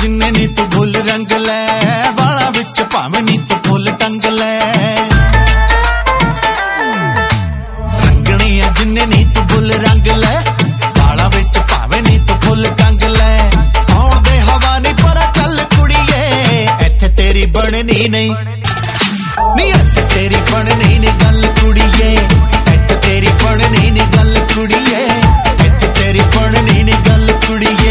जिन्ने नी तू भुल रंग लै वाला विच भावें नी तू फुल टंग लै रंगने जिन्ने नी तू भुल रंग लै वाला विच भावें नी तू फुल टंग लै आउण दे हवा नी पर चल कुड़िए इत्थे तेरी बननी नहीं नी इत्थे तेरी बननी नी गल कुड़िए इत्थे तेरी बननी नी गल कुड़िए इत्थे तेरी बननी नी गल कुड़िए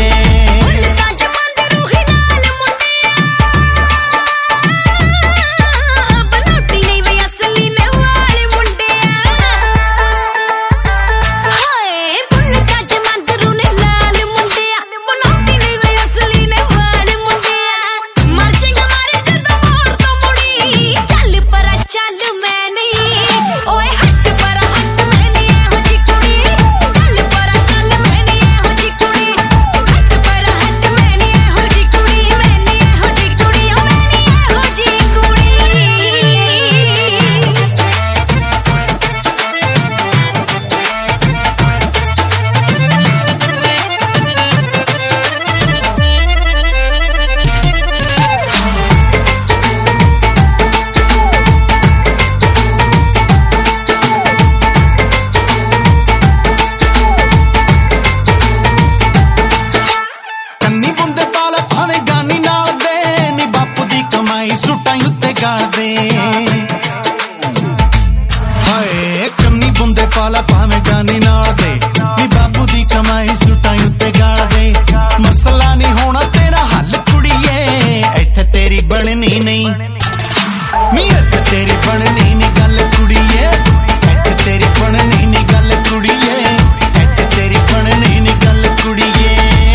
कन्नी बुंदे पाला भावें गानी नाल दे नी बापू दी कमाई सूटां उत्ते गाल दे मसला नहीं होना तेरा हल कुड़िए इत्थे तेरी बननी नहीं नी इत्थे तेरी बननी नी गल कुड़िए इत्थे तेरी बननी नी गल कुड़िए इत्थे तेरी बननी नी गल कुड़िए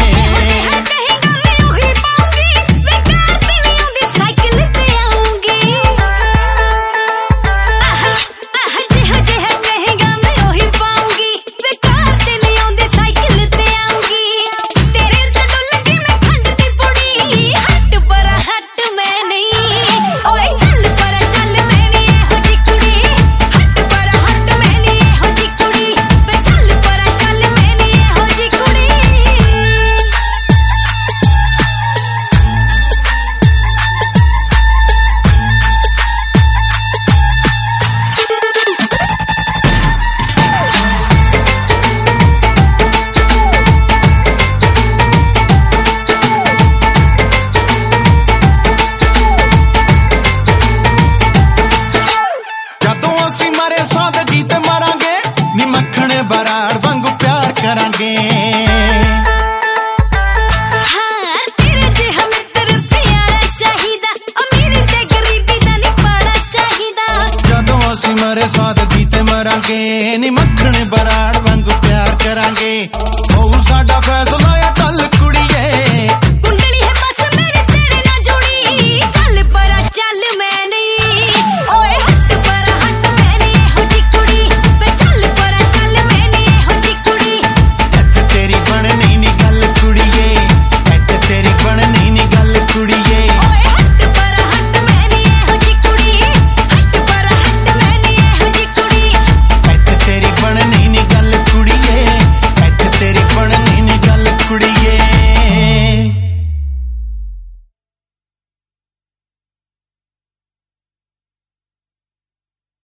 बराड़ वांगू प्यार करांगे हाँ तेरे जिहा मित्र प्यारा चाहिदा अमीरी ते गरीबी दा नहीं पाड़ा चाहिदा जदों असीं मरे सादगी ते मरांगे नी मक्खण बराड़ वांगू प्यार करांगे ओ साडा फैसला